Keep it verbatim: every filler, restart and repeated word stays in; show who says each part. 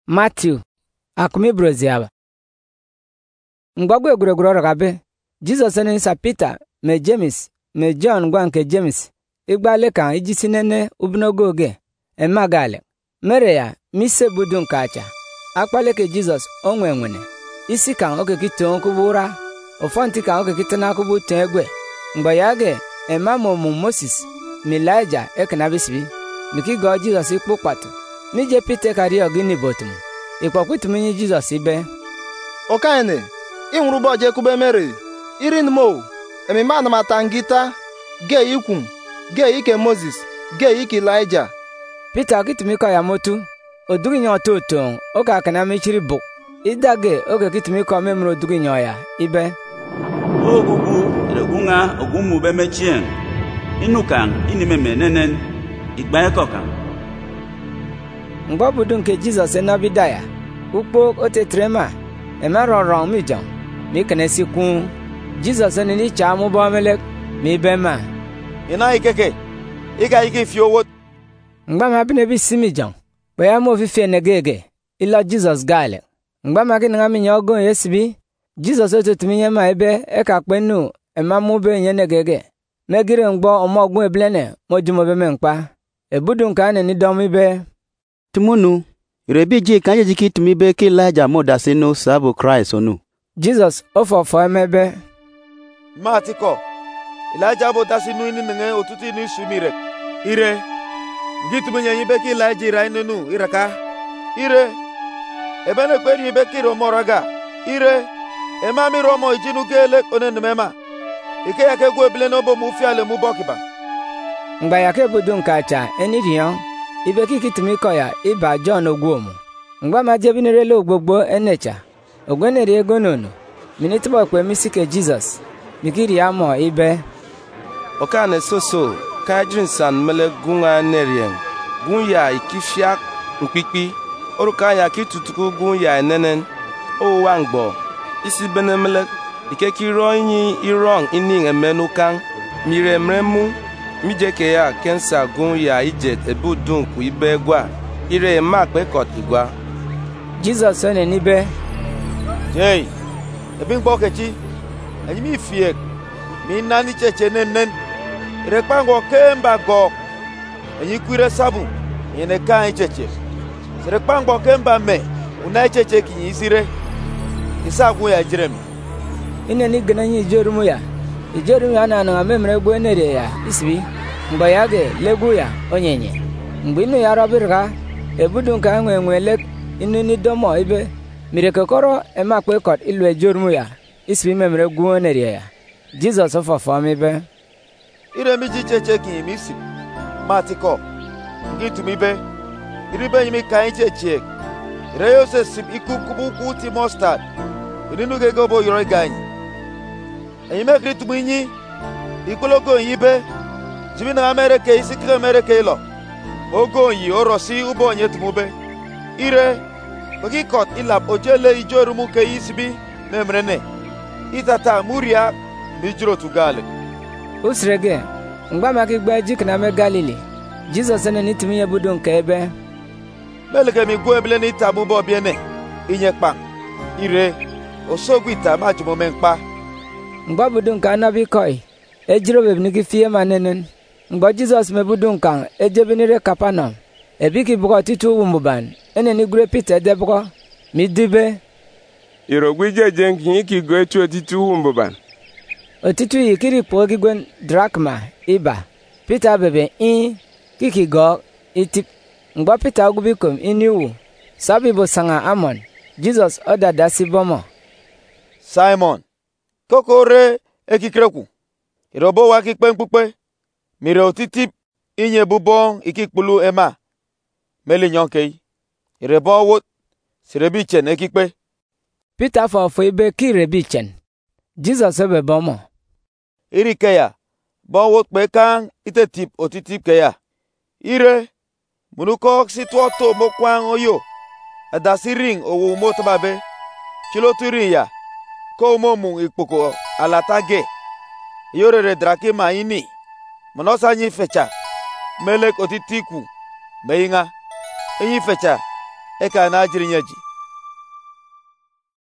Speaker 1: Matthew akumi broziaba ngbagwe gure-gure ragabe Jesus ni sa Peter me James me John gwa nke James igbale kan ijisi nene ubnogoge emagale mere ya mise budu nkacha akpale ke Jesus onwe nwene isi kan okekite onkubura ofanti kan okekite na kubu tegwe ngba yage emamomu Moses mi Elijah eknabisbi miki go Jesus ikpokpatu nije Peter kari ogini botum ikpokwitu minyi Jesus ibe
Speaker 2: okaine inwuru boje kube mere irin mo emi man matangita ge ikum ge ike Moses ge ike Elijah.
Speaker 1: Peter kitumi ko ya motu odugi nyo toto oka kana michiri bu idage oge kitumi ko memro odugi nyo ya ibe
Speaker 3: ogugu regunga ogumu be mechien inukan inimeme nenen igba ekoka
Speaker 1: ngba budu nke Jesus na bidaya ukpo otetrema emaro ron mi jan mi kanesi kun Jesus ni ni cha mu bo mele mi be ma
Speaker 2: ina ikeke iga ike fi owo
Speaker 1: ngba ma bi ne bi simi jan bo ya mo fi fi negege ila Jesus gale ngba ma ki ngami nyogo yesibi Jesus ototumi nyama ebe e ka penu e ma mu be yen negege megire ngbo omogun eblene mojumo be menpa ebudu nka ne ni domi be
Speaker 4: Tumunu rebi ji kanje jiki tumi be ki Elijah mo dasino sabu Christ onu.
Speaker 1: Jesus ofofo emebe
Speaker 2: matiko Elijah bo dasinu ini nge otuti ni sumire ire gitu menyanyi be ki Elijah ira inenu iraka ire ebene kweri be ki romoraga ire emami romo ijinu gele onen mema ike yake gwe bile no bo mu fiale mu bokiba
Speaker 1: ngba yake budu nkacha enirion ibe kiki tumi ko ya iba John ogwomu ngba ma jebinere lo gbogbo enecha ogwenere ego nono minitibo pe misike Jesus mikiri amo ibe
Speaker 5: okane soso kajrinsan mele gunga nerien gunya ikifia nkpipi oruka ya kitutuku gunya nenen o wangbo isi benemele ikekiro yin irong ini emenukan miremremu mijeke ya kensa gun ya ije ebudun ku ibe gwa ire ma pe kotigwa
Speaker 1: Jesus ene nibe
Speaker 2: hey ebi ngbo kechi enyi mi fie mi nani cheche nenen ire pango kemba go enyi kuire sabu yene kan cheche ire pango kemba me una cheche ki isire isa gun ya jiremi
Speaker 1: ine ni gananyi jerumu ya ijerumu ya na na memre gbo enere ya isbi ngba yage legu ya onyenye ngbi nu ya robirga ebudu nka enwe enwele inu ni domo ibe mireke koro ema pe kot ilu ejorumu ya isbi memre gbo enere ya Jesus ofofo mi be
Speaker 2: ire mi ji cheche ki mi si matiko ngitu mi be iribe yimi kan cheche ire yo se sip ikukubu ku ti mustard irinu gego bo yoro ganyi eyi me kritu minyi ikologo yibe jibina America isi kire America ilo ogo yi orosi ubo onye tumube ire ogi kot ilap ojele ijorumu ke isibi memrene itata muria mijro tugale
Speaker 1: usrege ngba maki gba jikna me Galili Jesus ne nitimi yebudu nke ebe
Speaker 2: melege mi gwo ebele ni tabu bo biene inyepa ire osogwita majumo menpa
Speaker 1: ngba budu nke anabi koi ejiro bebniki fie manenen ngba Jesus mebudu nkan ejebinire Kapanam ebiki buko titu wumbuban ene ni gure Peter debuko midibe
Speaker 6: irogwije jenki ki go etu titu wumbuban
Speaker 1: otitu yikiri pogi gwen drachma iba Peter bebe in kiki go itip ngba Peter ogubikom iniwu sabibo sanga amon Jesus oda dasibomo
Speaker 2: Simon kokore ekikreku irobo wa ki penpupe mire otiti inye bubon ikikpulu ema meli nyonkei irebo wo sirebi chen ekikpe
Speaker 1: Peter fo fo ibe ki rebi chen Jesus ebe bomo
Speaker 2: irikeya bo wo pe kan itetip otiti keya ire munuko situoto mokwan oyo adasiring owo moto babe kiloturin ya ko momu ikpoko alatage yorere drake maini monosa nyi fecha melek otitiku meinga enyi fecha eka na ajiri nyeji